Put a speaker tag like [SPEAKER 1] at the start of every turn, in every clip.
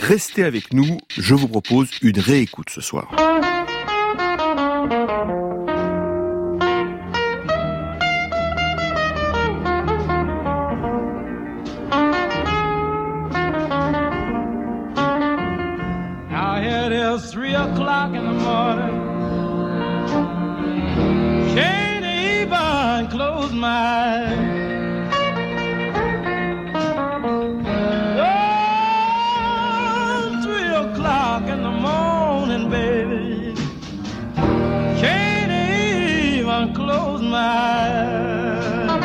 [SPEAKER 1] Restez avec nous, je vous propose une réécoute ce soir.
[SPEAKER 2] Now it is 3 o'clock in the morning. Can't even close my eyes. In the morning, baby, can't even close my eyes.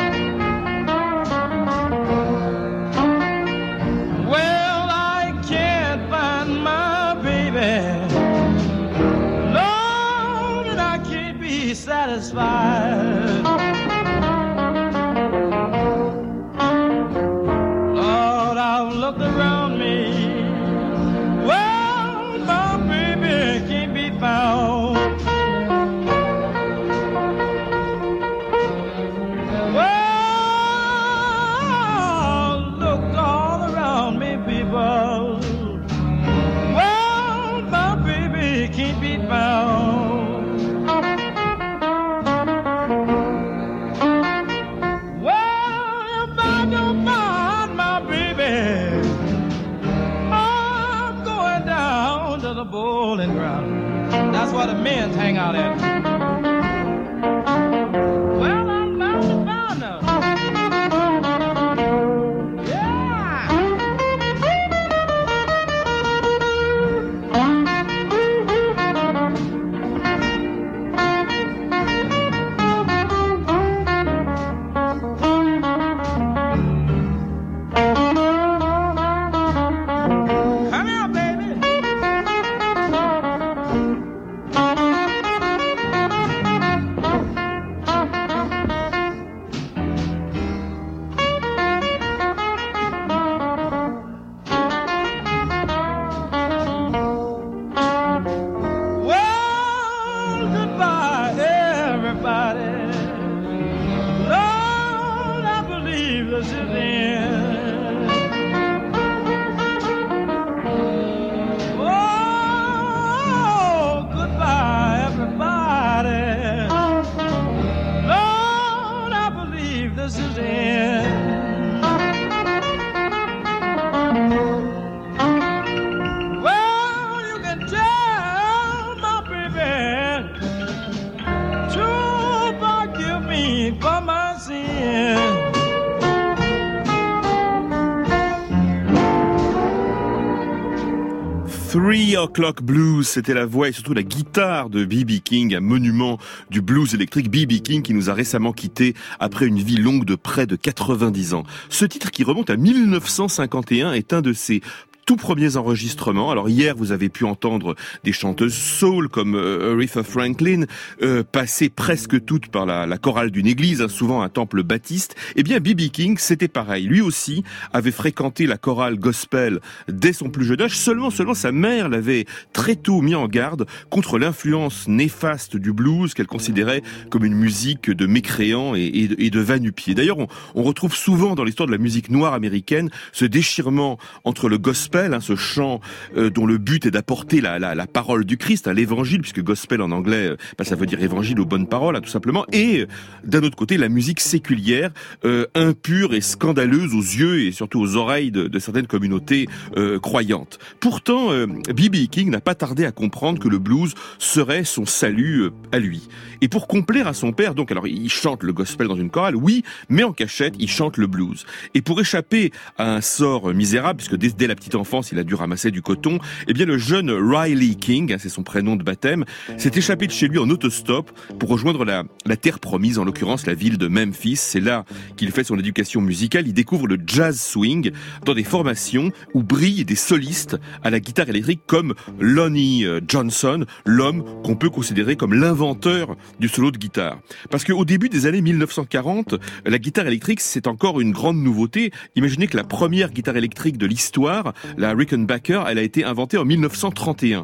[SPEAKER 2] Well, I can't find my baby, Lord, and I can't be satisfied. Lord, I've looked around me, can't be found. Well, look all around me, people. Well, my baby can't be found. Well, if I don't find my baby, I'm going down to the bowling ground. That's where the men hang out at. Well, I'm bound to find her. Come here, baby. For my sin.
[SPEAKER 1] 3 O'Clock Blues, c'était la voix et surtout la guitare de B.B. King, un monument du blues électrique. B.B. King qui nous a récemment quittés après une vie longue de près de 90 ans. Ce titre qui remonte à 1951 est un de ses tout premiers enregistrements. Alors hier, vous avez pu entendre des chanteuses soul comme Aretha Franklin, passées presque toutes par la chorale d'une église, hein, souvent un temple baptiste. Eh bien, B.B. King, c'était pareil. Lui aussi avait fréquenté la chorale gospel dès son plus jeune âge. Seulement, sa mère l'avait très tôt mis en garde contre l'influence néfaste du blues qu'elle considérait comme une musique de mécréants et de va-nu-pieds. D'ailleurs, on retrouve souvent dans l'histoire de la musique noire américaine ce déchirement entre le gospel, ce chant dont le but est d'apporter la parole du Christ, l'évangile, puisque gospel en anglais, ça veut dire évangile aux bonnes paroles, tout simplement, et d'un autre côté la musique séculière, impure et scandaleuse aux yeux et surtout aux oreilles de certaines communautés croyantes. Pourtant, B.B. King n'a pas tardé à comprendre que le blues serait son salut à lui. Et pour complaire à son père, donc, alors il chante le gospel dans une chorale, oui, mais en cachette, il chante le blues. Et pour échapper à un sort misérable, puisque dès la petite enfance, il a dû ramasser du coton, eh bien le jeune Riley King, c'est son prénom de baptême, s'est échappé de chez lui en autostop pour rejoindre la terre promise, en l'occurrence la ville de Memphis. C'est là qu'il fait son éducation musicale. Il découvre le jazz swing dans des formations où brillent des solistes à la guitare électrique comme Lonnie Johnson, l'homme qu'on peut considérer comme l'inventeur du solo de guitare. Parce qu'au début des années 1940, la guitare électrique, c'est encore une grande nouveauté. Imaginez que la première guitare électrique de l'histoire, la Rickenbacker, elle a été inventée en 1931.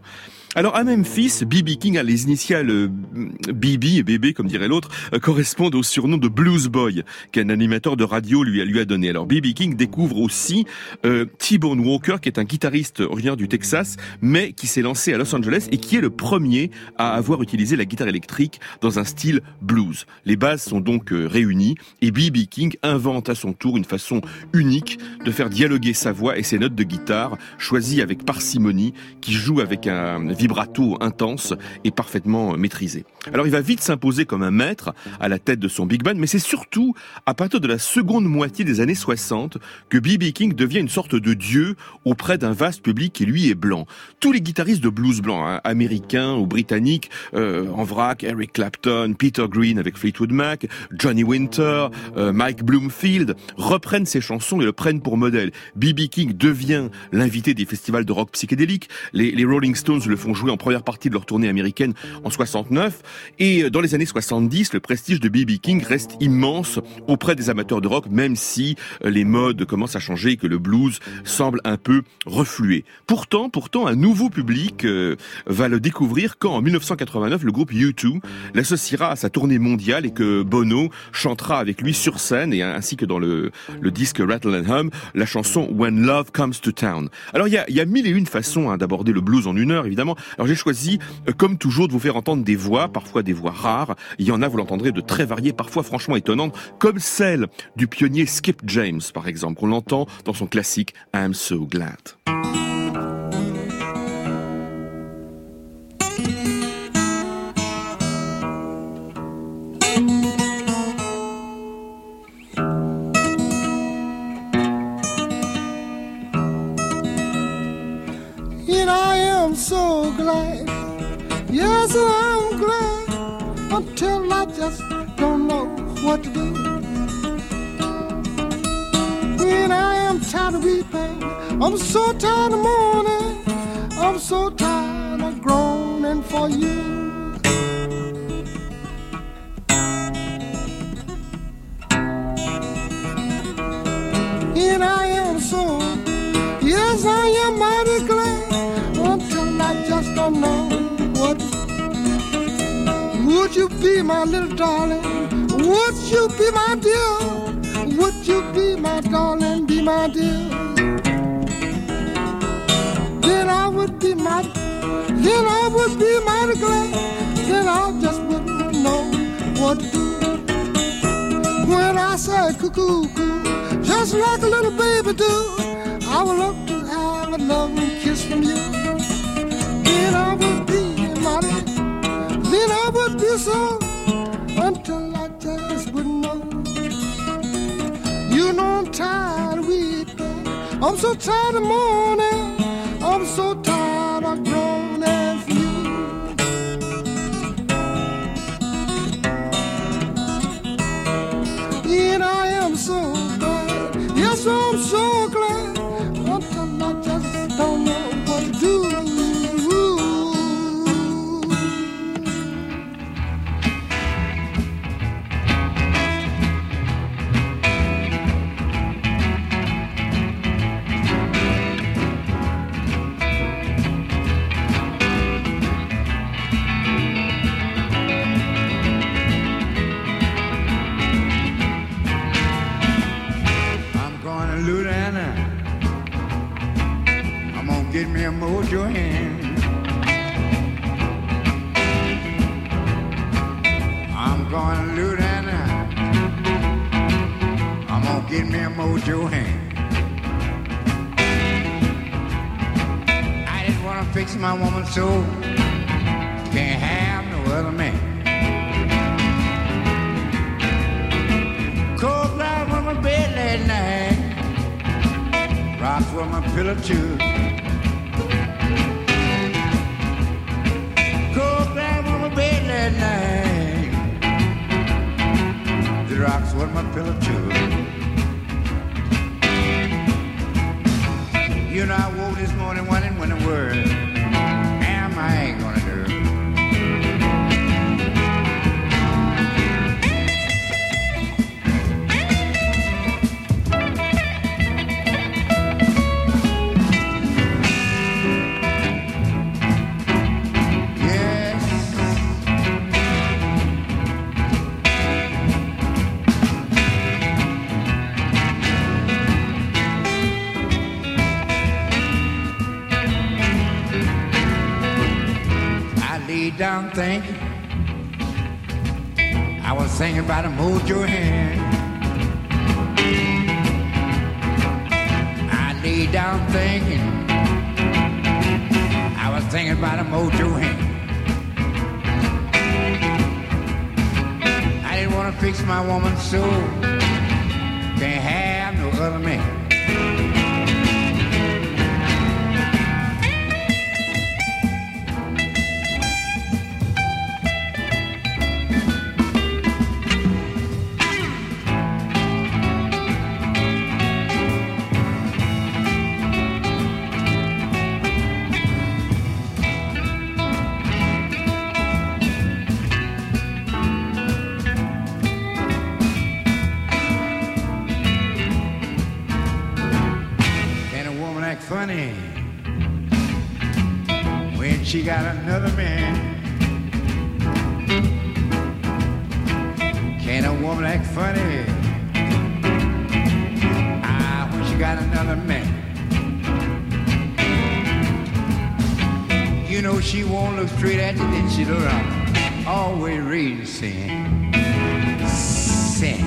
[SPEAKER 1] Alors à Memphis, B.B. King a les initiales BB et bébé comme dirait l'autre correspondent au surnom de Blues Boy qu'un animateur de radio lui a donné. Alors B.B. King découvre aussi T-Bone Walker qui est un guitariste originaire du Texas mais qui s'est lancé à Los Angeles et qui est le premier à avoir utilisé la guitare électrique dans un style blues. Les bases sont donc réunies et B.B. King invente à son tour une façon unique de faire dialoguer sa voix et ses notes de guitare choisies avec parcimonie qui jouent avec un vibrato intense et parfaitement maîtrisé. Alors il va vite s'imposer comme un maître à la tête de son big band, mais c'est surtout à partir de la seconde moitié des années 60 que B.B. King devient une sorte de dieu auprès d'un vaste public qui lui est blanc. Tous les guitaristes de blues blancs, américains ou britanniques, en vrac, Eric Clapton, Peter Green avec Fleetwood Mac, Johnny Winter, Mike Bloomfield, reprennent ses chansons et le prennent pour modèle. B.B. King devient l'invité des festivals de rock psychédélique. Les Rolling Stones le font jouer en première partie de leur tournée américaine en 69. Et dans les années 70, le prestige de B.B. King reste immense auprès des amateurs de rock, même si les modes commencent à changer et que le blues semble un peu refluer. Pourtant, un nouveau public va le découvrir quand, en 1989, le groupe U2 l'associera à sa tournée mondiale et que Bono chantera avec lui sur scène, et ainsi que dans le disque Rattle and Hum, la chanson When Love Comes to Town. Alors, il y a mille et une façons d'aborder le blues en une heure, évidemment. Alors, j'ai choisi, comme toujours, de vous faire entendre des voix, parfois des voix rares. Il y en a, vous l'entendrez, de très variées, parfois franchement étonnantes, comme celle du pionnier Skip James, par exemple, qu'on l'entend dans son classique I'm So Glad.
[SPEAKER 3] So glad, yes, I'm glad, until I just don't know what to do. When I am tired of weeping, I'm so tired of mourning, I'm so tired of groaning for you. And I am so, yes, I am mighty glad, until I just don't know what. Would you be my little darling? Would you be my dear? Would you be my darling, be my dear? Then I would be mighty glad. Then I just wouldn't know what to do. When I say cuckoo, cuckoo, just like a little baby do, I would love to have a loving kiss from you. Then I would be mighty, then I would be so, until I just wouldn't know. You know I'm tired of weeping, I'm so tired of mourning, I'm so tired of groaning for you. And I am so glad, yes I'm so glad, until I just don't know what to do.
[SPEAKER 4] Get me a mojo hand. I'm going to Louisiana. I'm gonna get me a mojo hand. I just wanna fix my woman so can't have no other man. Cold blood on my bed last night, rocks on my pillow too. At night, the rocks were my pillow too. You know I woke this morning wondering when the word am I gonna do. down thinking. I was thinking about a mojo hand. I laid down thinking. I was thinking about a mojo hand. I didn't want to fix my woman's soul. Can't have no other man. Funny when she got another man. Can a woman act funny? When she got another man. You know she won't look straight at you, then she look around. Always ready to sing. Sing.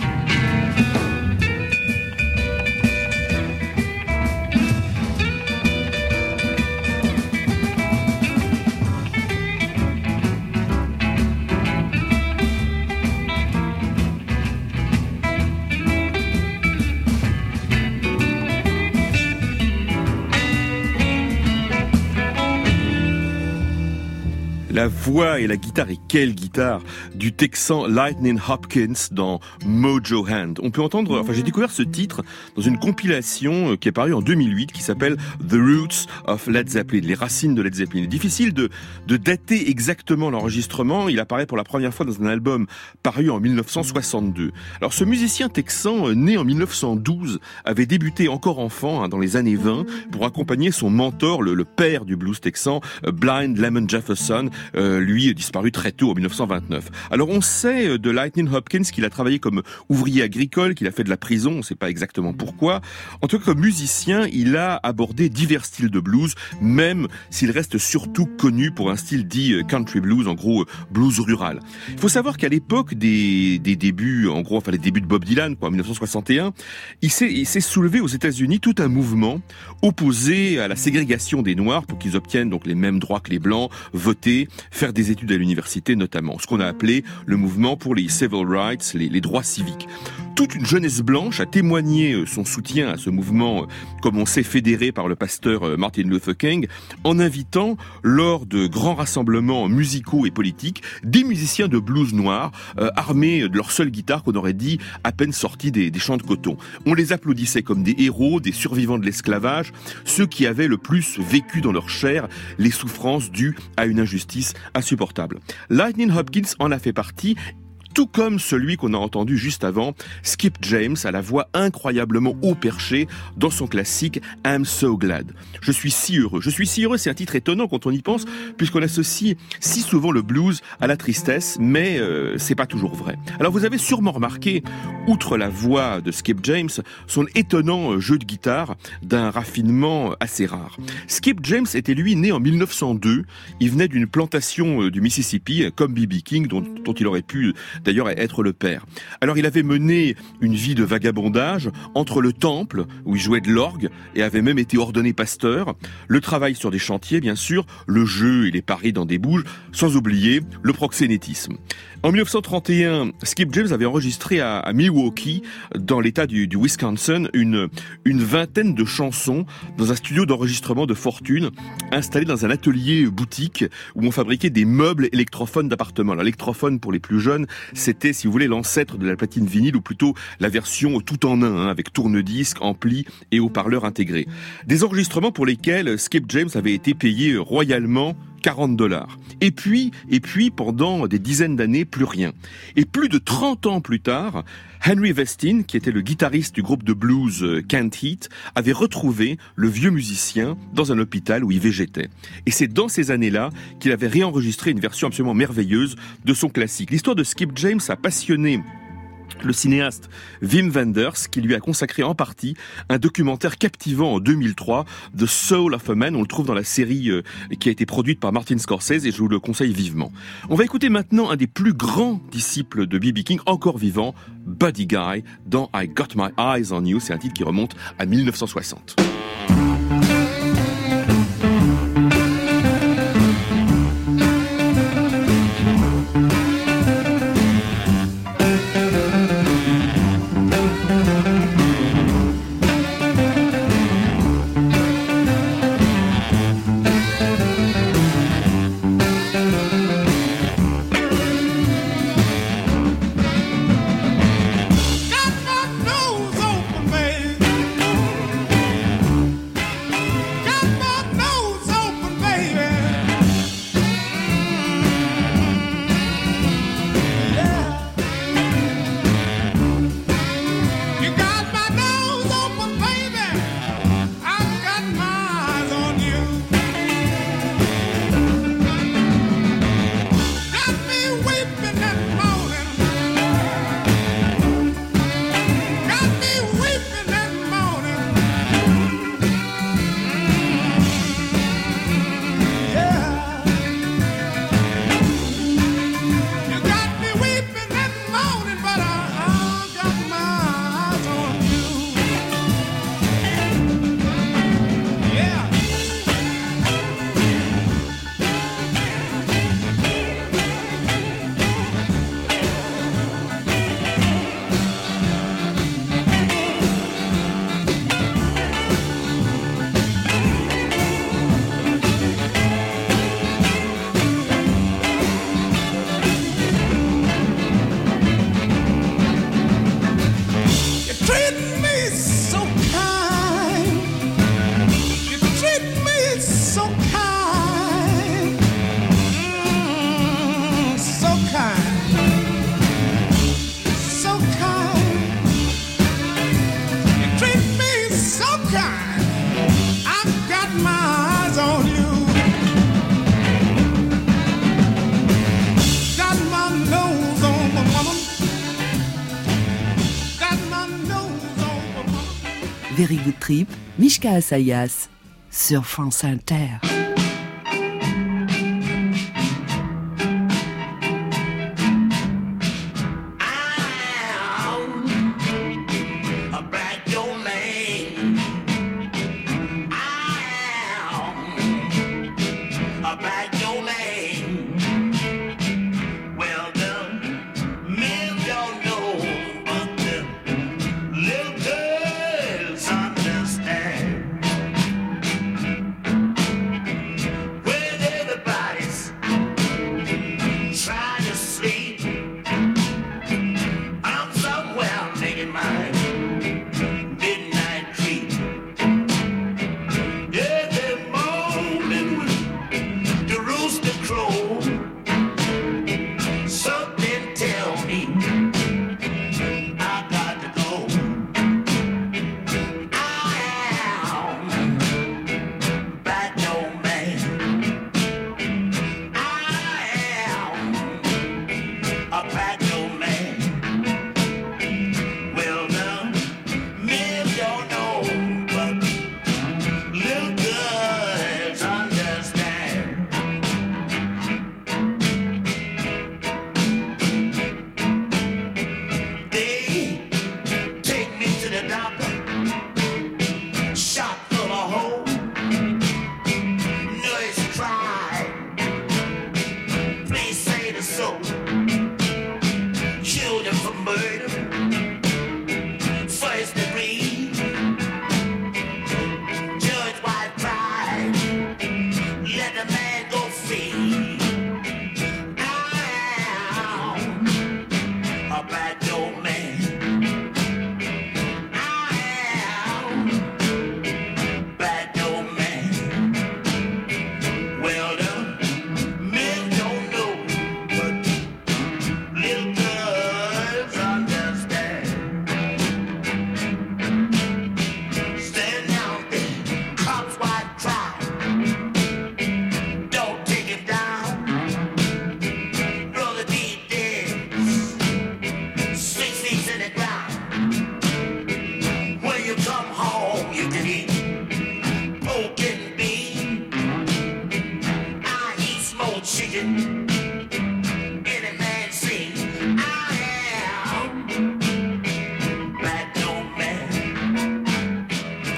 [SPEAKER 1] La voix et la guitare, et quelle guitare, du Texan Lightning Hopkins dans Mojo Hand. On peut entendre, j'ai découvert ce titre dans une compilation qui est parue en 2008 qui s'appelle The Roots of Led Zeppelin, les racines de Led Zeppelin. Il est difficile de dater exactement l'enregistrement. Il apparaît pour la première fois dans un album paru en 1962. Alors ce musicien texan, né en 1912, avait débuté encore enfant, dans les années 20, pour accompagner son mentor, le père du blues texan, Blind Lemon Jefferson, lui disparu très tôt en 1929. Alors on sait de Lightning Hopkins qu'il a travaillé comme ouvrier agricole, qu'il a fait de la prison, on ne sait pas exactement pourquoi. En tout cas, comme musicien, il a abordé divers styles de blues, même s'il reste surtout connu pour un style dit country blues, en gros blues rural. Il faut savoir qu'à l'époque des débuts, en gros, les débuts de Bob Dylan, en 1961, il s'est soulevé aux États-Unis tout un mouvement opposé à la ségrégation des Noirs pour qu'ils obtiennent donc les mêmes droits que les Blancs, voter, faire des études à l'université notamment, ce qu'on a appelé le mouvement pour les civil rights, les droits civiques. Toute une jeunesse blanche a témoigné son soutien à ce mouvement, comme on sait, fédéré par le pasteur Martin Luther King, en invitant, lors de grands rassemblements musicaux et politiques, des musiciens de blues noirs, armés de leur seule guitare qu'on aurait dit à peine sortis des champs de coton. On les applaudissait comme des héros, des survivants de l'esclavage, ceux qui avaient le plus vécu dans leur chair les souffrances dues à une injustice insupportable. Lightning Hopkins en a fait partie, tout comme celui qu'on a entendu juste avant, Skip James, à la voix incroyablement haut perchée dans son classique I'm So Glad. Je suis si heureux. Je suis si heureux, c'est un titre étonnant quand on y pense, puisqu'on associe si souvent le blues à la tristesse, mais c'est pas toujours vrai. Alors vous avez sûrement remarqué, outre la voix de Skip James, son étonnant jeu de guitare d'un raffinement assez rare. Skip James était lui né en 1902. Il venait d'une plantation du Mississippi, comme B.B. King, dont il aurait pu d'ailleurs être le père. Alors il avait mené une vie de vagabondage entre le temple, où il jouait de l'orgue, et avait même été ordonné pasteur, le travail sur des chantiers bien sûr, le jeu et les paris dans des bouges, sans oublier le proxénétisme. En 1931, Skip James avait enregistré à Milwaukee, dans l'état du Wisconsin, une vingtaine de chansons dans un studio d'enregistrement de fortune installé dans un atelier boutique où on fabriquait des meubles électrophones d'appartement. L'électrophone, pour les plus jeunes, c'était, si vous voulez, l'ancêtre de la platine vinyle, ou plutôt la version tout en un, avec tourne-disque, ampli et haut-parleur intégrés. Des enregistrements pour lesquels Skip James avait été payé royalement $40. Et puis, pendant des dizaines d'années, plus rien. Et plus de 30 ans plus tard, Henry Westin, qui était le guitariste du groupe de blues Kent Heat, avait retrouvé le vieux musicien dans un hôpital où il végétait. Et c'est dans ces années-là qu'il avait réenregistré une version absolument merveilleuse de son classique. L'histoire de Skip James a passionné le cinéaste Wim Wenders, qui lui a consacré en partie un documentaire captivant en 2003, The Soul of a Man. On le trouve dans la série qui a été produite par Martin Scorsese et je vous le conseille vivement. On va écouter maintenant un des plus grands disciples de B.B. King, encore vivant, Buddy Guy, dans I Got My Eyes on You. C'est un titre qui remonte à 1960.
[SPEAKER 5] Very Good Trip, Mishka Assayas, sur France Inter.
[SPEAKER 6] chicken. Any man say, I am Black Door Man.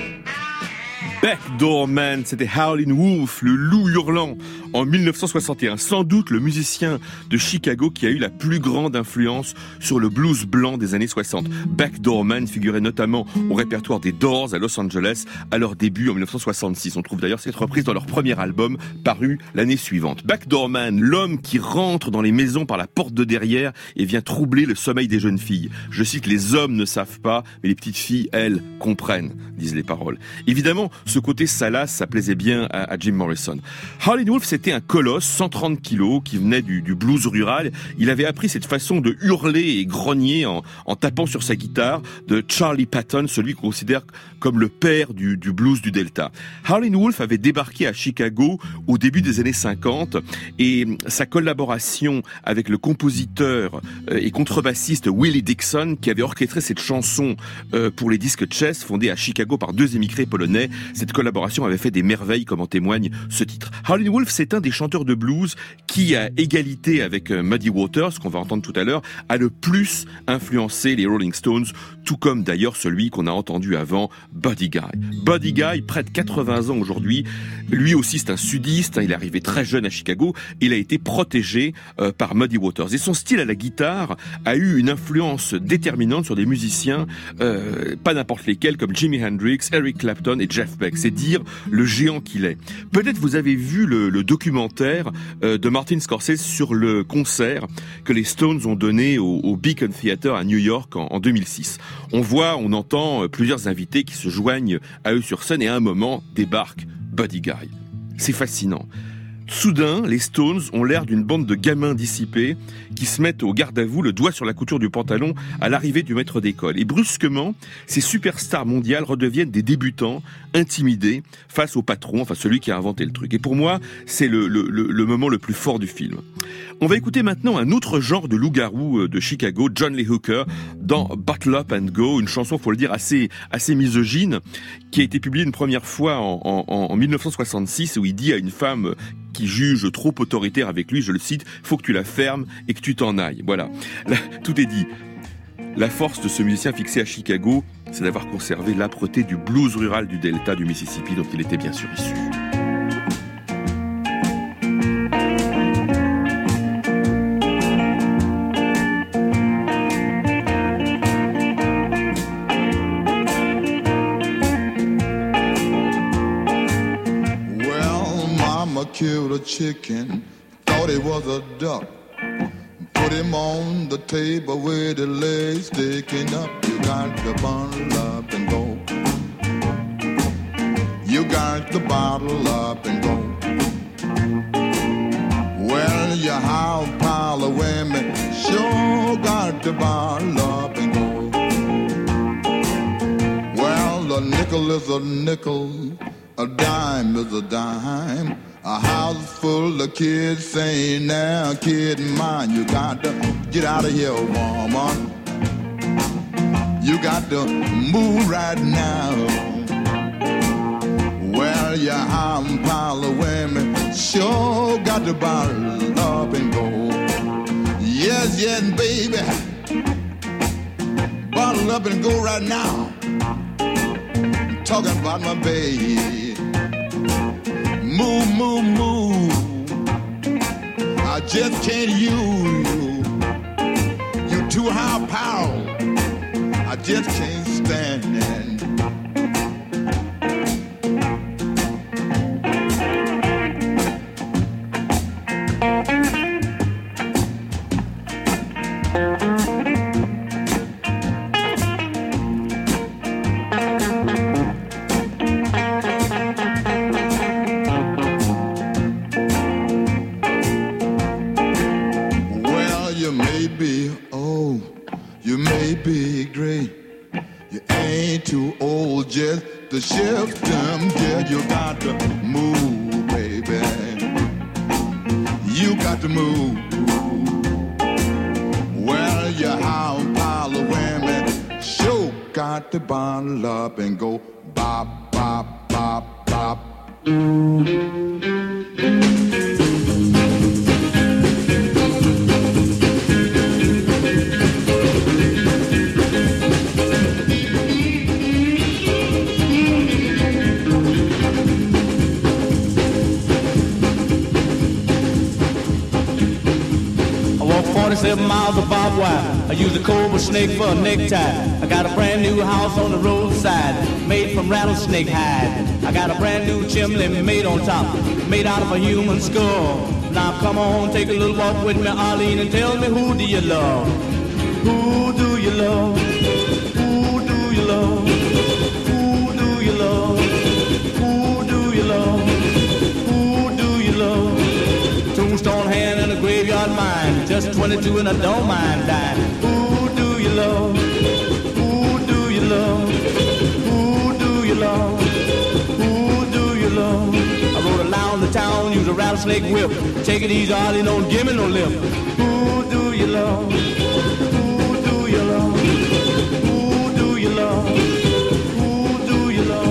[SPEAKER 1] Backdoor Man, c'était Howlin' Wolf, le loup hurlant, en 1961. Sans doute le musicien de Chicago qui a eu la plus grande influence sur le blues blanc des années 60. Backdoor Man figurait notamment au répertoire des Doors à Los Angeles à leur début en 1966. On trouve d'ailleurs cette reprise dans leur premier album paru l'année suivante. Backdoor Man, l'homme qui rentre dans les maisons par la porte de derrière et vient troubler le sommeil des jeunes filles. Je cite, les hommes ne savent pas, mais les petites filles, elles, comprennent, disent les paroles. Évidemment, ce côté salace, ça plaisait bien à Jim Morrison. Howlin' Wolf, c'était un colosse, 130 kilos, qui venait du blues rural. Il avait appris cette façon de hurler et grogner en tapant sur sa guitare de Charlie Patton, celui qu'on considère comme le père du blues du Delta. Howlin' Wolf avait débarqué à Chicago au début des années 50 et sa collaboration avec le compositeur et contrebassiste Willie Dixon, qui avait orchestré cette chanson pour les disques Chess, fondés à Chicago par deux émigrés polonais, cette collaboration avait fait des merveilles, comme en témoigne ce titre. Howlin' Wolf, c'est un des chanteurs de blues qui, à égalité avec Muddy Waters, qu'on va entendre tout à l'heure, a le plus influencé les Rolling Stones, tout comme d'ailleurs celui qu'on a entendu avant, Buddy Guy. Buddy Guy, près de 80 ans aujourd'hui, lui aussi c'est un sudiste, il est arrivé très jeune à Chicago, il a été protégé par Muddy Waters. Et son style à la guitare a eu une influence déterminante sur des musiciens, pas n'importe lesquels, comme Jimi Hendrix, Eric Clapton et Jeff Beck. C'est dire le géant qu'il est. Peut-être vous avez vu le documentaire de Martin Scorsese sur le concert que les Stones ont donné au Beacon Theatre à New York en 2006. On entend plusieurs invités qui se joignent à eux sur scène et à un moment débarque Buddy Guy. C'est fascinant. Soudain, les Stones ont l'air d'une bande de gamins dissipés qui se mettent au garde à vous, le doigt sur la couture du pantalon à l'arrivée du maître d'école. Et brusquement, ces superstars mondiales redeviennent des débutants intimidés face au patron, enfin celui qui a inventé le truc. Et pour moi, c'est le moment le plus fort du film. On va écouter maintenant un autre genre de loup-garou de Chicago, John Lee Hooker, dans Bottle Up and Go, une chanson, faut le dire, assez misogyne, qui a été publiée une première fois en 1966, où il dit à une femme qui juge trop autoritaire avec lui, je le cite, « Faut que tu la fermes et que tu t'en ailles ». Voilà, là, tout est dit. La force de ce musicien fixé à Chicago, c'est d'avoir conservé l'âpreté du blues rural du Delta du Mississippi, dont il était bien sûr issu.
[SPEAKER 7] Killed a chicken, thought it was a duck. Put him on the table with the legs sticking up. You got to bundle up and go. You got to bottle up and go. Well, you have a pile of women, sure got to bottle up and go. Well, a nickel is a nickel, a dime is a dime. A house full of kids saying, now kid mine, you got to get out of here, woman. You got to move right now. Well, you have a pile of women, sure got to bottle up and go. Yes, yes, baby, bottle up and go right now. I'm talking about my baby. Move, move, move. I just can't use you. You're too high power. I just can't stand it. To shift them, yeah, you got to move, baby. You got to move. Well, you have a pile of women, sure got to bundle up and go bop, bop, bop, bop.
[SPEAKER 2] 47 miles of barbed wire. I use a cobra snake for a necktie. I got a brand new house on the roadside, made from rattlesnake hide. I got a brand new chimney made on top, made out of a human skull. Now come on, take a little walk with me, Arlene, and tell me, who do you love? Who do you love? Who do you love? Who do you love? Who do you love? Who do you love? Tombstone hand and a graveyard mine, just 22 and I don't mind dying. Who do you love? Who do you love? Who do you love? Who do you love? I rode around the town, use a rattlesnake whip. Take it easy, Arlie, don't give me no lip. Who do you love? Who do you love? Who do you love? Who do you love?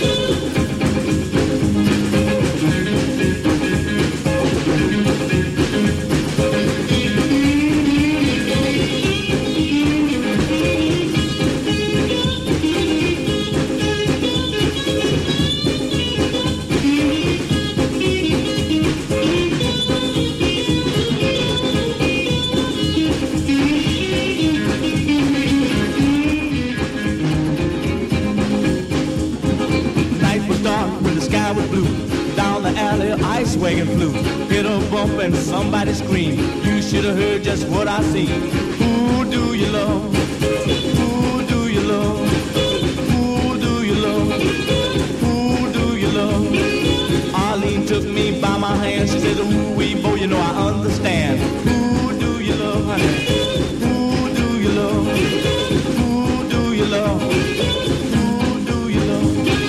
[SPEAKER 2] Ice wagon flew, hit a bump and somebody screamed. You should have heard just what I seen. Who do you love? Who do you love? Who do you love? Who do you love? Arlene took me by my hand. She said, ooh, wee, boy, you know I understand. Who do you love, honey? Who do you love? Who do you love? Who do you love?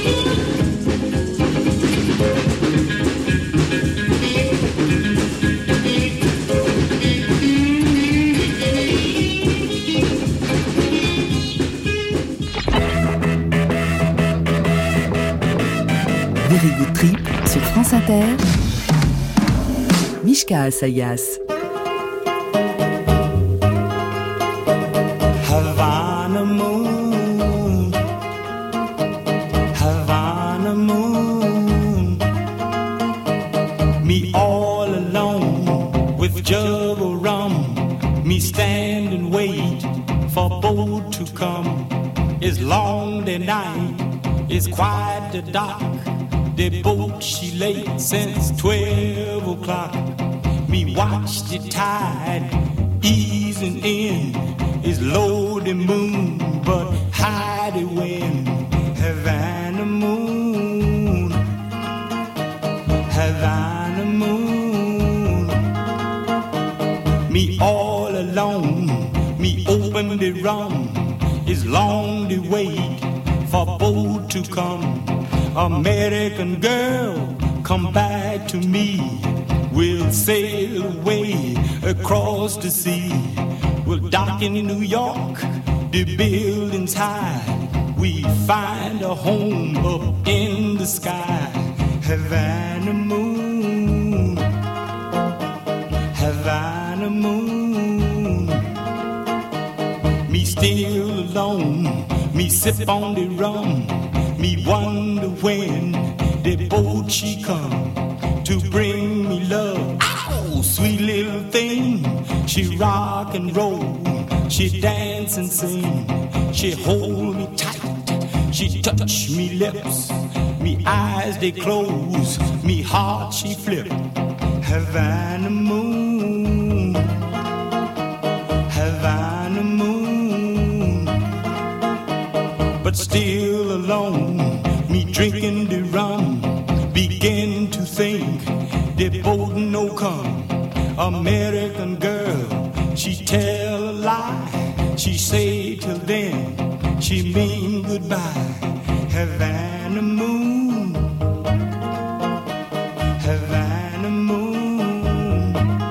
[SPEAKER 5] Very Good Trip sur France Inter. Mishka Asayas.
[SPEAKER 8] Havana moon, Havana moon. Me all alone with jug of rum. Me stand and wait for boat to come. It's long the night, it's quite the dark. The boat she late since 12 o'clock. Me watch the tide easing in. It's low the moon, but high the wind. Havana moon, Havana moon. Me all alone, me open the rum. It's long the wait for boat to come. American girl, come back to me. We'll sail away across the sea. We'll dock in New York, the buildings high. We find a home up in the sky. Havana moon, Havana moon. Me still alone, me sip on the rum. Me wonder when the boat she come to bring me love. Oh, sweet little thing, she rock and roll, she dance and sing, she hold me tight, she touch me lips, me eyes they close, me heart she flip. Havana moon, Havana moon. But still alone, me drinking the rum, begin to think the boat no come. American girl, she tell a lie, she say till then, she mean goodbye. Havana moon, Havana moon.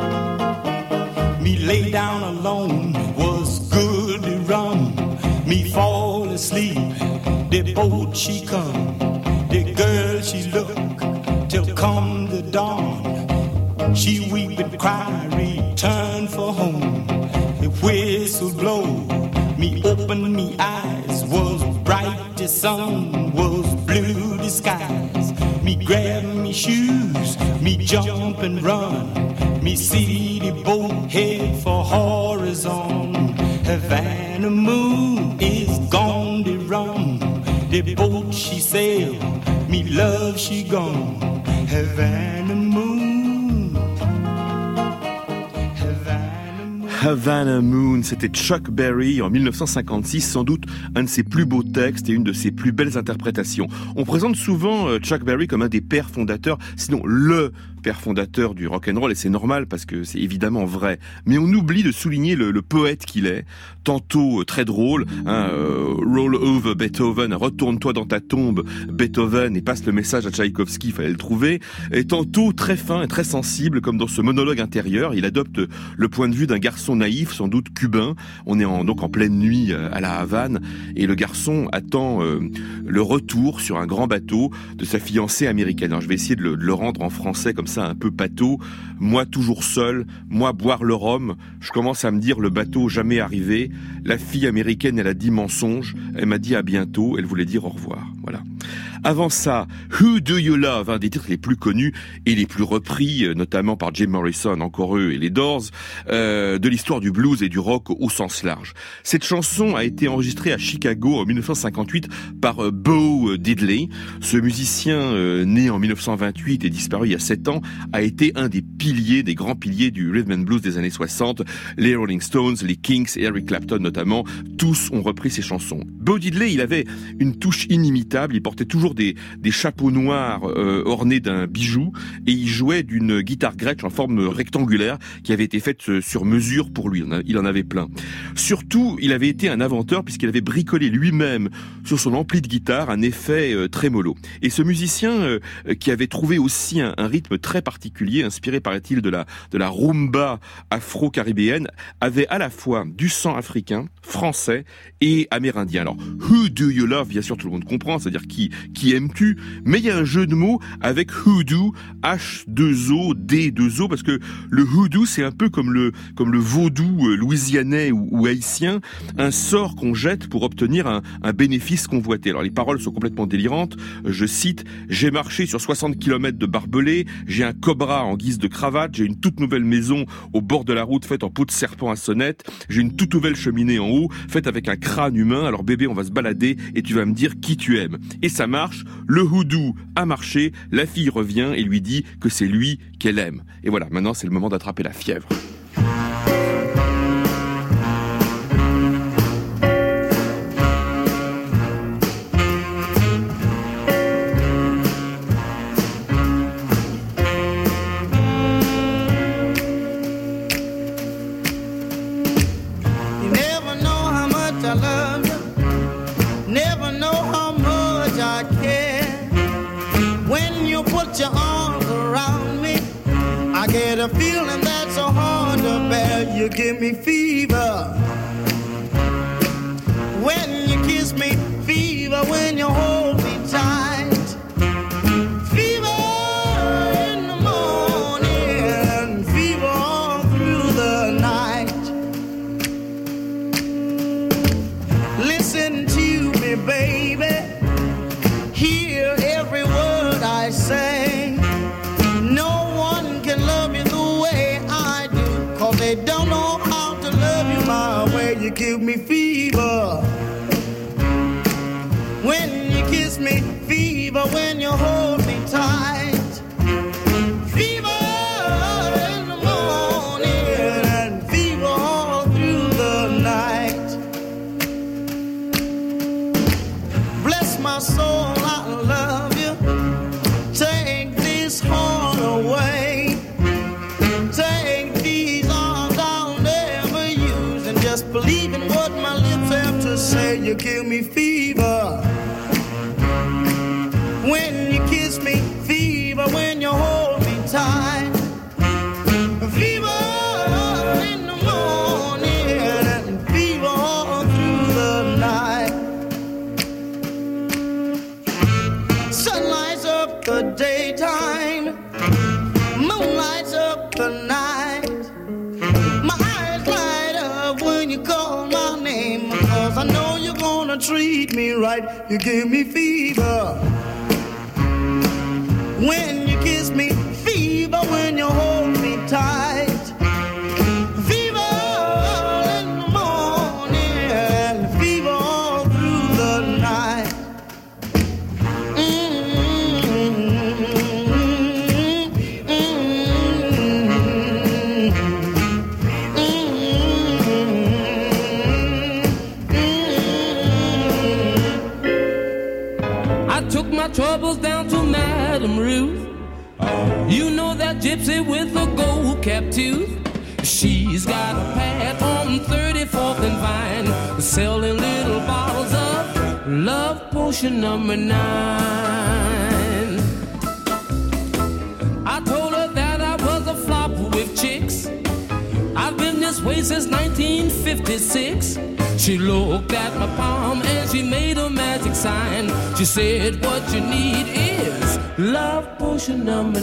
[SPEAKER 8] Me lay down alone, was good the rum, me fall asleep. The boat she come, the girl she look, till come the dawn. She weep and cry, return for home. The whistle blow, me open me eyes, was bright the sun, was blue the skies. Me grab me shoes, me jump and run, Me see the boat head for horizon. Havana moon is gone to run. The boat she sail, me love she gone. Havana moon, Havana moon.
[SPEAKER 1] Havana Moon, c'était Chuck Berry en 1956, sans doute un de ses plus beaux textes et une de ses plus belles interprétations. On présente souvent Chuck Berry comme un des pères fondateurs, sinon le père fondateur du rock'n'roll, et c'est normal parce que c'est évidemment vrai. Mais on oublie de souligner le poète qu'il est, tantôt très drôle, roll over Beethoven, retourne-toi dans ta tombe Beethoven et passe le message à Tchaïkovski, il fallait le trouver, et tantôt très fin et très sensible, comme dans ce monologue intérieur. Il adopte le point de vue d'un garçon naïf, sans doute cubain. On est donc en pleine nuit à la Havane, et le garçon attend le retour sur un grand bateau de sa fiancée américaine. Alors je vais essayer de le rendre en français comme ça, un peu pâteau. Moi toujours seul, moi boire le rhum, je commence à me dire le bateau jamais arrivé. La fille américaine, elle a dit mensonge, elle m'a dit à bientôt, elle voulait dire au revoir. Voilà. Avant ça, Who Do You Love, un des titres les plus connus et les plus repris, notamment par Jim Morrison, encore eux, et les Doors, de l'histoire du blues et du rock au sens large. Cette chanson a été enregistrée à Chicago en 1958 par Bo Diddley. Ce musicien, né en 1928 et disparu il y a 7 ans, a été un des piliers, des grands piliers du rhythm and blues des années 60. Les Rolling Stones, les Kinks et Eric Clapton notamment, tous ont repris ses chansons. Bo Diddley, il avait une touche inimitable, il portait toujours des chapeaux noirs ornés d'un bijou, et il jouait d'une guitare Gretsch en forme rectangulaire qui avait été faite sur mesure pour lui. Il en avait plein. Surtout, il avait été un inventeur puisqu'il avait bricolé lui-même sur son ampli de guitare un effet trémolo. Et ce musicien qui avait trouvé aussi un rythme très particulier, inspiré paraît-il de la rumba afro-caribéenne, avait à la fois du sang africain, français et amérindien. Alors, Who Do You Love, bien sûr tout le monde comprend, c'est-à-dire qui aimes-tu, mais il y a un jeu de mots avec hoodoo, H2O, D2O, parce que le hoodoo c'est un peu comme le vaudou louisianais ou haïtien, un sort qu'on jette pour obtenir un bénéfice convoité. Alors les paroles sont complètement délirantes, je cite: j'ai marché sur 60 km de barbelés, j'ai un cobra en guise de cravate, j'ai une toute nouvelle maison au bord de la route faite en peau de serpent à sonnette, j'ai une toute nouvelle cheminée en haut faite avec un crâne humain, alors bébé on va se balader et tu vas me dire qui tu aimes. Et ça marche, le hoodoo a marché, la fille revient et lui dit que c'est lui qu'elle aime. Et voilà, maintenant c'est le moment d'attraper la fièvre.
[SPEAKER 9] You give me fever when you kiss me, fever when you hold me tight, fever in the morning, fever all through the night. Listen to me, baby, hear every word I say. No one can love you the way I do, 'cause they don't know how to love you my way. You give me fever when you kiss me, fever when you hold me tight, fever in the morning and fever all through the night. Bless my soul, I love you. Take this heart away. Take these arms I'll never use, and just believe in what my lips have to say. You give me fever when you kiss me, fever when you hold me tight, fever in the morning and fever all through the night. Sun lights up the daytime, moon lights up the night. My eyes light up when you call my name, 'cause I know you're gonna treat me right. You give me fever when you kiss me, fever when you hold me tight.
[SPEAKER 2] You know that gypsy with the gold-capped tooth? She's got a pad on 34th and Vine, selling little bottles of love potion number 9. I told her that I was a flop with chicks. I've been this way since 1956. She looked at my palm and she made a magic sign. She said, what you need is love potion number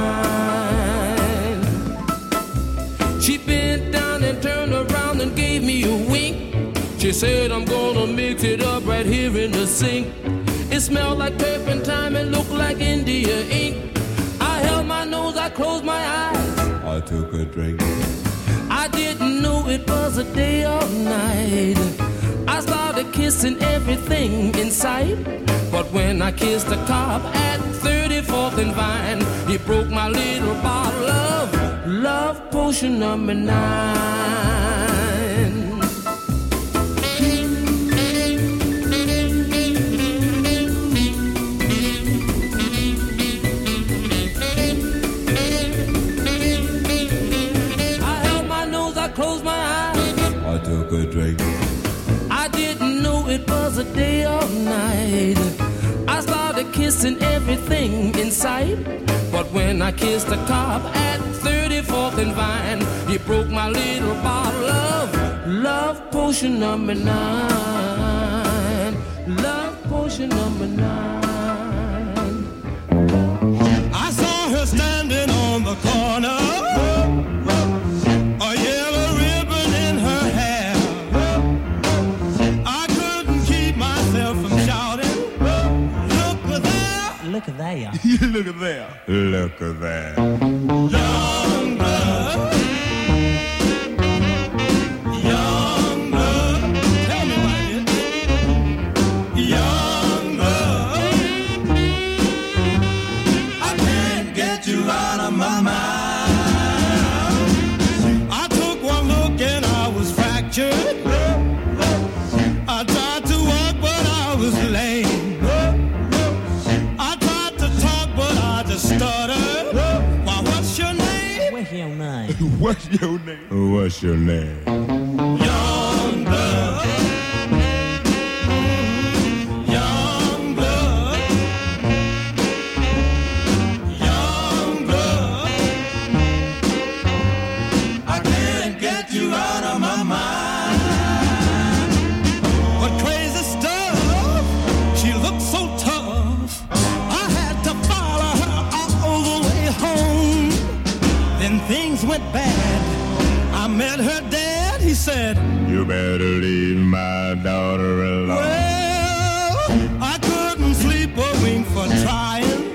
[SPEAKER 2] 9. She bent down and turned around and gave me a wink. She said, I'm gonna mix it up right here in the sink. It smelled like turpentine and looked like India ink. I held my nose, I closed my eyes.
[SPEAKER 8] I took a drink.
[SPEAKER 2] I didn't know it was a day or night. I started kissing everything in sight. But when I kissed the cop at 34th and Vine, he broke my little bottle of love potion number 9. Close my eyes.
[SPEAKER 8] I took a drink.
[SPEAKER 2] I didn't know it was a day or night. I started kissing everything in sight. But when I kissed the cop at 34th and Vine, he broke my little bottle of love potion number 9. Love potion number 9.
[SPEAKER 8] I saw her standing on the corner.
[SPEAKER 2] Look at there.
[SPEAKER 8] Look at there. Look at there. Young blood. Young blood. Tell me about it. Young blood. I can't get you out of my mind. I took one look and I was fractured. I tried to walk but I was lame. Stutter. Why, what's your name?
[SPEAKER 2] What's your name?
[SPEAKER 8] What's your name? What's your name? Young blood. Young blood. Young blood. I can't get you out of my mind. What crazy stuff. She looks so tough. I had to follow her all the way home. Then things went bad. I met her dad. He said, you better leave my daughter alone. Well, I couldn't sleep a wink for trying.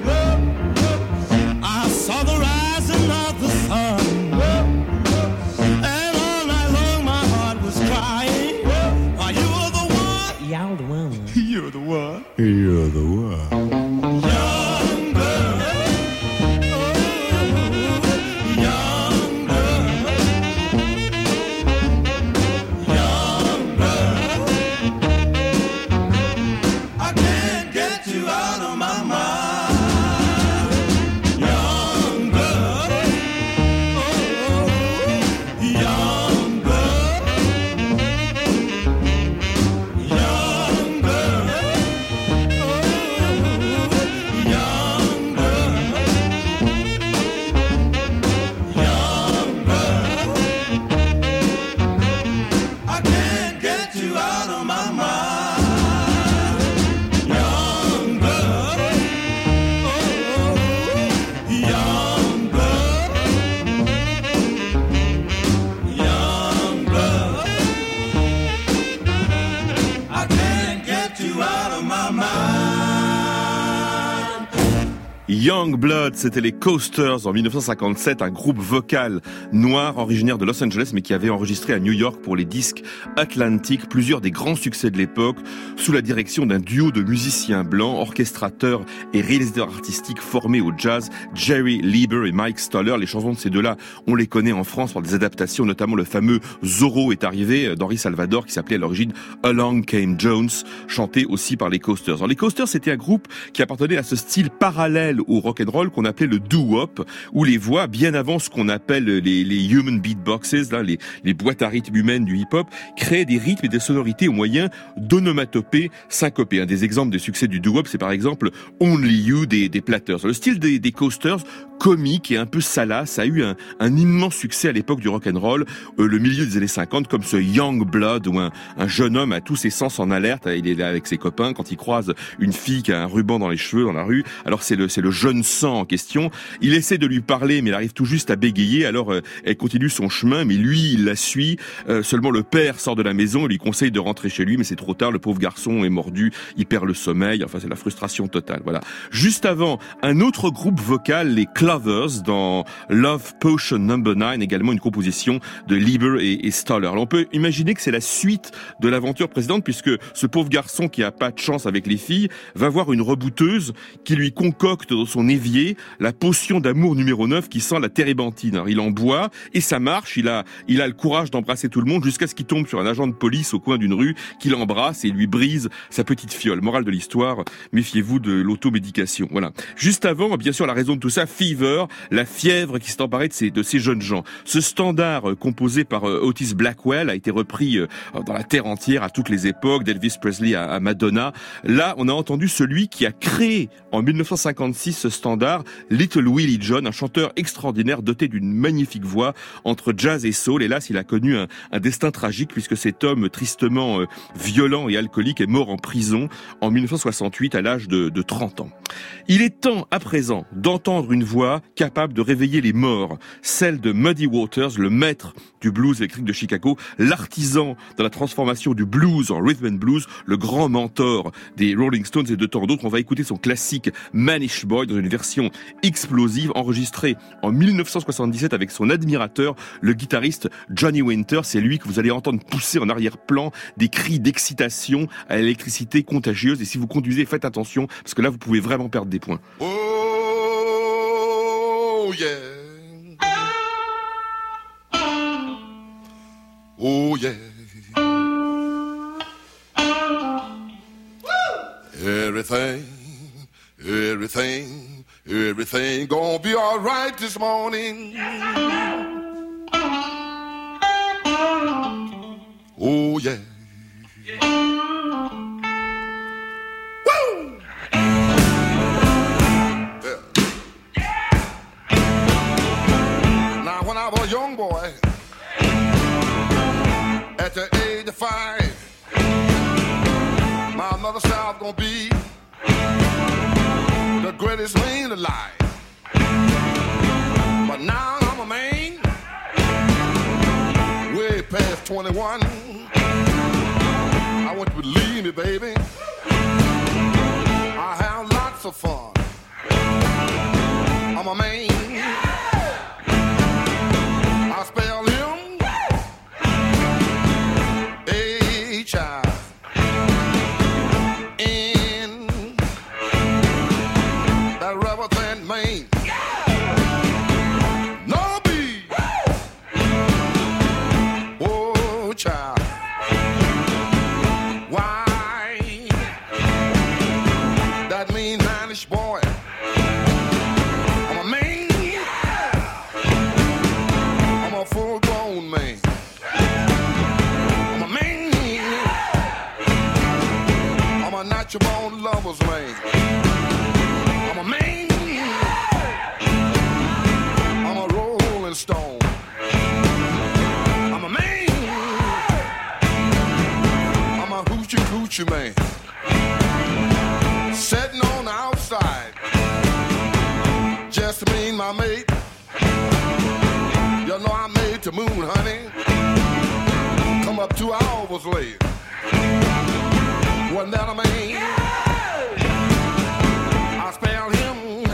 [SPEAKER 8] I saw the rising of the sun. And all night long my heart was crying. Why, you were the one.
[SPEAKER 2] Y'all the one.
[SPEAKER 8] You're the one. You're the one. Young blood. Oh, young blood. Young blood. I can't get you out of my mind. Young blood. Oh, young blood. Young blood.
[SPEAKER 1] Young Blood, c'était les Coasters en 1957, un groupe vocal noir originaire de Los Angeles mais qui avait enregistré à New York pour les disques Atlantic plusieurs des grands succès de l'époque sous la direction d'un duo de musiciens blancs, orchestrateurs et réalisateurs artistiques formés au jazz, Jerry Lieber et Mike Stoller. Les chansons de ces deux-là, on les connaît en France par des adaptations, notamment le fameux Zorro est arrivé d'Henri Salvador qui s'appelait à l'origine Along Came Jones, chanté aussi par les Coasters. Alors les Coasters, c'était un groupe qui appartenait à ce style parallèle au rock rock'n'roll qu'on appelait le doo-wop, où les voix, bien avant ce qu'on appelle les human beatboxes, là, les boîtes à rythme humaines du hip-hop, créaient des rythmes et des sonorités au moyen d'onomatopées syncopées. Un des exemples des succès du doo-wop, c'est par exemple Only You des Platters. Le style des Coasters, comique et un peu salace, a eu un immense succès à l'époque du rock'n'roll, le milieu des années 50, comme ce Young Blood, où un jeune homme a tous ses sens en alerte. Il est là avec ses copains quand il croise une fille qui a un ruban dans les cheveux dans la rue. Alors c'est le jeune sang en question. Il essaie de lui parler, mais il arrive tout juste à bégayer. Alors elle continue son chemin, mais lui il la suit. Seulement le père sort de la maison et lui conseille de rentrer chez lui, mais c'est trop tard. Le pauvre garçon est mordu, il perd le sommeil. Enfin c'est la frustration totale. Voilà. Juste avant, un autre groupe vocal, les Clovers, dans Love Potion No. 9, également une composition de Lieber et Stoller. Alors on peut imaginer que c'est la suite de l'aventure précédente, puisque ce pauvre garçon qui a pas de chance avec les filles va voir une rebouteuse qui lui concocte dans son évier la potion d'amour numéro 9 qui sent la térébenthine. Alors il en boit et ça marche, il a le courage d'embrasser tout le monde jusqu'à ce qu'il tombe sur un agent de police au coin d'une rue qui l'embrasse et lui brise sa petite fiole. Morale de l'histoire, méfiez-vous de l'automédication. Voilà. Juste avant, bien sûr, la raison de tout ça, Fever, la fièvre qui s'est emparée de ces jeunes gens. Ce standard composé par Otis Blackwell a été repris dans la terre entière à toutes les époques, d'Elvis Presley à Madonna. Là, on a entendu celui qui a créé en 1956 ce standard, Little Willie John, un chanteur extraordinaire doté d'une magnifique voix entre jazz et soul. Hélas, il a connu un destin tragique puisque cet homme tristement violent et alcoolique est mort en prison en 1968 à l'âge de 30 ans. Il est temps à présent d'entendre une voix capable de réveiller les morts, celle de Muddy Waters, le maître du blues électrique de Chicago, l'artisan dans la transformation du blues en rhythm and blues, le grand mentor des Rolling Stones et de tant d'autres. On va écouter son classique Manish Boy dans une version explosive enregistrée en 1977 avec son admirateur, le guitariste Johnny Winter. C'est lui que vous allez entendre pousser en arrière-plan des cris d'excitation à l'électricité contagieuse. Et si vous conduisez, faites attention parce que là vous pouvez vraiment perdre des points.
[SPEAKER 7] Oh yeah. Oh yeah. Everything gonna be all right this morning. Oh yeah. Woo! Yeah. Now when I was a young boy, at the age of 5, my mother said I was gonna be the greatest man alive. But now I'm a man, way past 21. I want you to believe me, baby. I have lots of fun. I'm a man. I spell him H-I-N. That rubber plant man. No B. Oh, child. Why? That mean Manish boy. I'm a man. I'm a full-grown man. I'm a man. I'm a natural-born lover's man. I'm a man. I'm a rolling stone. I'm a man. I'm a hoochie coochie man. Sitting on the outside, just me and my mate. You know I made the moon, honey. Come up 2 hours late. Wasn't that a man? I spell him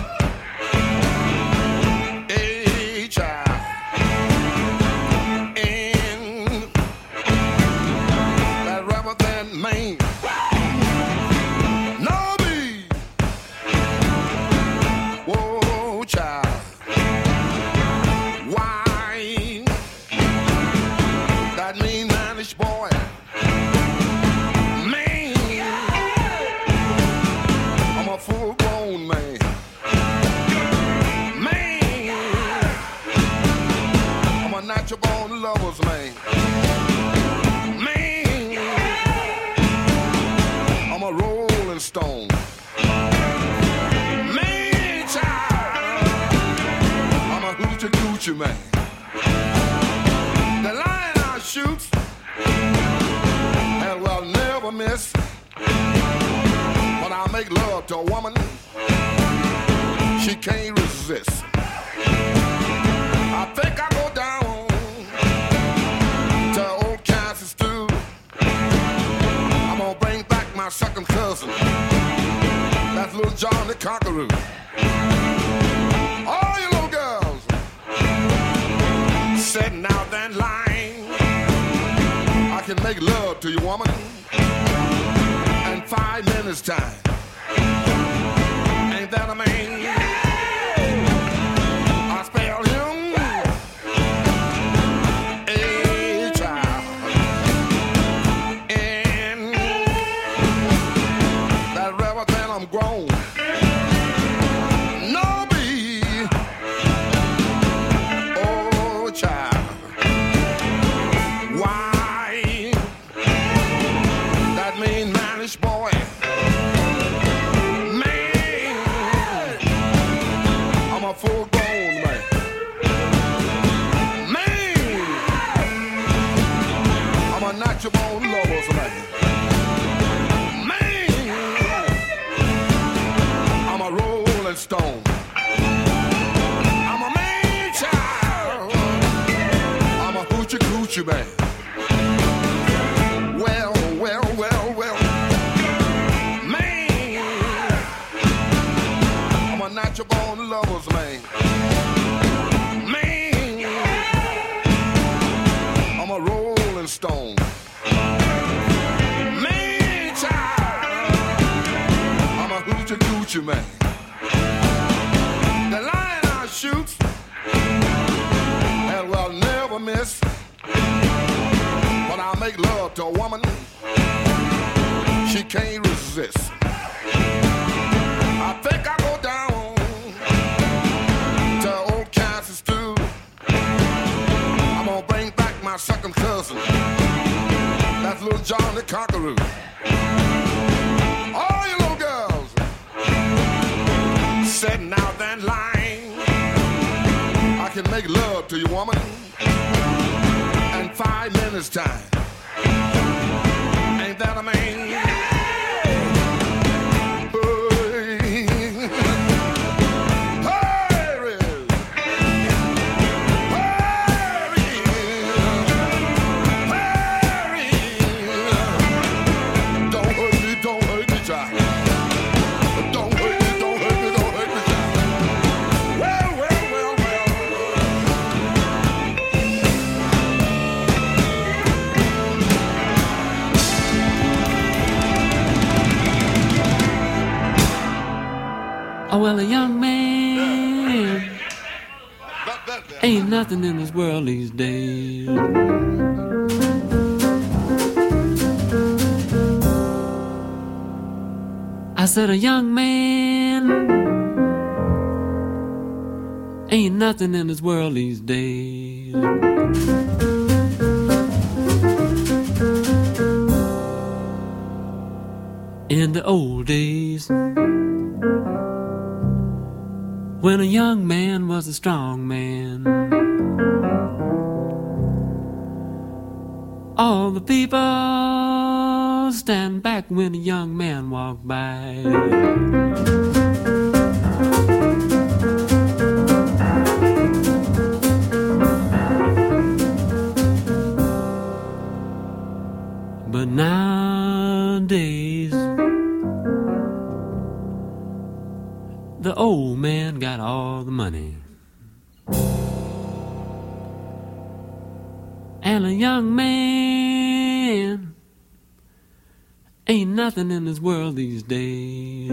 [SPEAKER 7] H-I-N. That rubber than man. No B. Whoa, child. Why? That mean Manish boy. Man. natural born lovers, man. Man, I'm a rolling stone. Man, child, I'm a hoochie coochie man. The lion I shoot, and will never miss. When I make love to a woman, she can't resist. I think I go down to old Kansas stew. I'm gonna bring back my second cousin, that's little John the Conqueror. All you little girls sitting out that line, I can make love to you, woman, in 5 minutes time. Ain't that a man? I spell him a child. And that rebel then I'm grown. No be, oh child. Why that mean manish boy? Full grown man. Man, I'm a natural born lover's man. Man, I'm a rolling stone. I'm a man child. I'm a hoochie coochie man. Well, well, well, well. Man, I'm a natural born lover's man. Man, I'm a rolling stone. Man, child, I'm a hoochie coochie man. The lion I shoot and will never miss. When I make love to a woman, she can't resist. I think I go down my second cousin, that's little John the Conqueror. All you little girls sitting out that line, I can make love to you, woman, in 5 minutes time. Ain't that a man?
[SPEAKER 10] Oh, well, a young man ain't nothing in this world these days. I said a young man ain't nothing in this world these days. In the old days, when a young man was a strong man, all the people stand back when a young man walked by. But nowadays, the old man got all the money, and a young man ain't nothing in this world these days.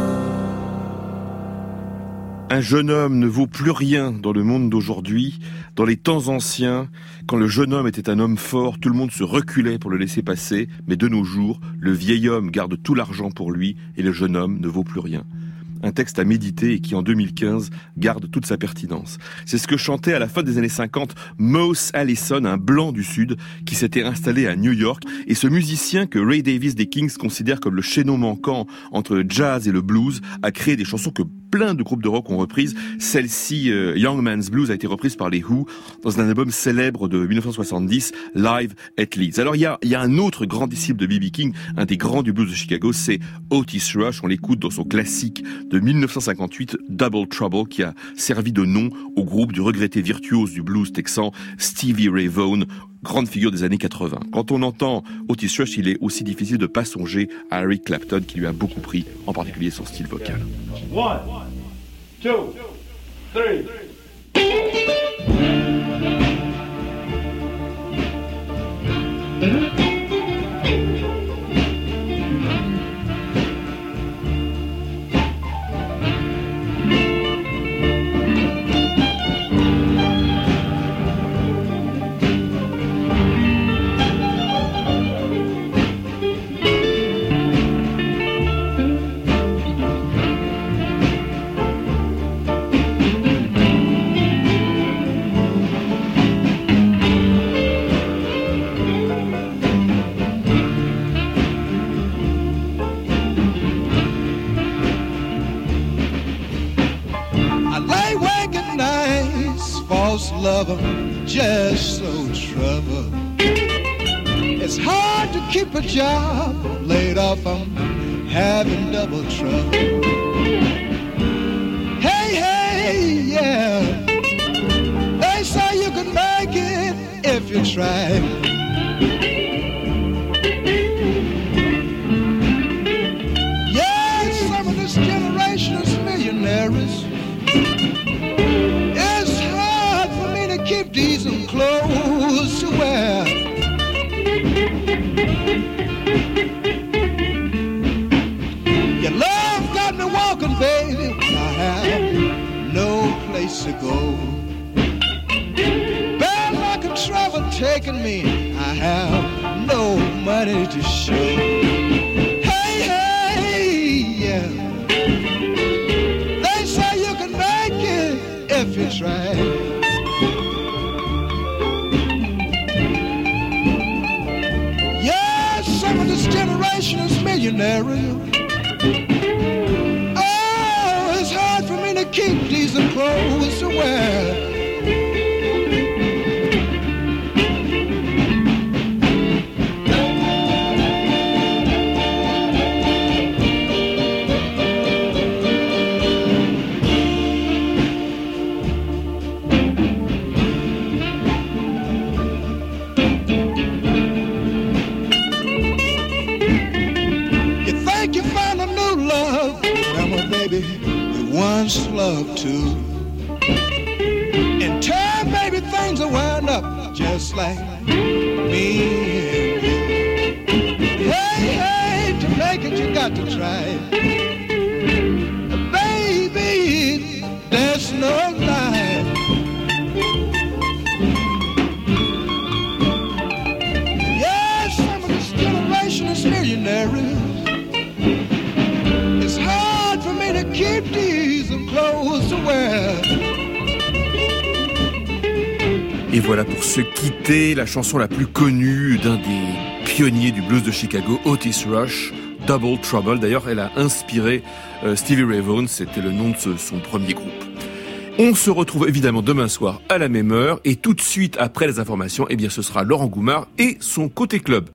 [SPEAKER 1] Un jeune homme ne vaut plus rien dans le monde d'aujourd'hui. Dans les temps anciens, quand le jeune homme était un homme fort, tout le monde se reculait pour le laisser passer, mais de nos jours, le vieil homme garde tout l'argent pour lui et le jeune homme ne vaut plus rien. Un texte à méditer et qui, en 2015, garde toute sa pertinence. C'est ce que chantait à la fin des années 50 Mose Allison, un blanc du Sud, qui s'était installé à New York. Et ce musicien que Ray Davies des Kings considère comme le chaînon manquant entre le jazz et le blues a créé des chansons que plein de groupes de rock ont reprises. Celle-ci, Young Man's Blues, a été reprise par les Who dans un album célèbre de 1970, Live at Leeds. Alors il y a un autre grand disciple de B.B. King, un des grands du blues de Chicago, c'est Otis Rush. On l'écoute dans son classique de 1958, Double Trouble, qui a servi de nom au groupe du regretté virtuose du blues texan Stevie Ray Vaughan, grande figure des années 80. Quand on entend Otis Rush, il est aussi difficile de pas songer à Eric Clapton, qui lui a beaucoup pris, en particulier son style vocal.
[SPEAKER 11] 1, 2, 3.
[SPEAKER 3] Lover, just so trouble. It's hard to keep a job, laid off, I'm having double trouble. Hey, hey, yeah, they say you can make it if you try. Yeah, some of this generation is millionaires. Keep decent clothes to wear. Your love got me walking, baby, when I have no place to go. Bad luck and trouble taking me, I have no money to show. Hey, hey, yeah, they say you can make it if you try. Generation is millionaire. Oh, it's hard for me to keep decent clothes to wear. Once loved too. In time, baby, things will wind up just like me and you. Hey, hey, to make it, you got to try. Baby, there's no lie. Yes, some of this generation is millionaires. It's hard for me to keep decent clothes to wear.
[SPEAKER 1] Et voilà pour se quitter, la chanson la plus connue d'un des pionniers du blues de Chicago, Otis Rush, Double Trouble. D'ailleurs, elle a inspiré Stevie Ray Vaughan, c'était le nom de son premier groupe. On se retrouve évidemment demain soir à la même heure et tout de suite après les informations, eh bien ce sera Laurent Goumard et son Côté Club.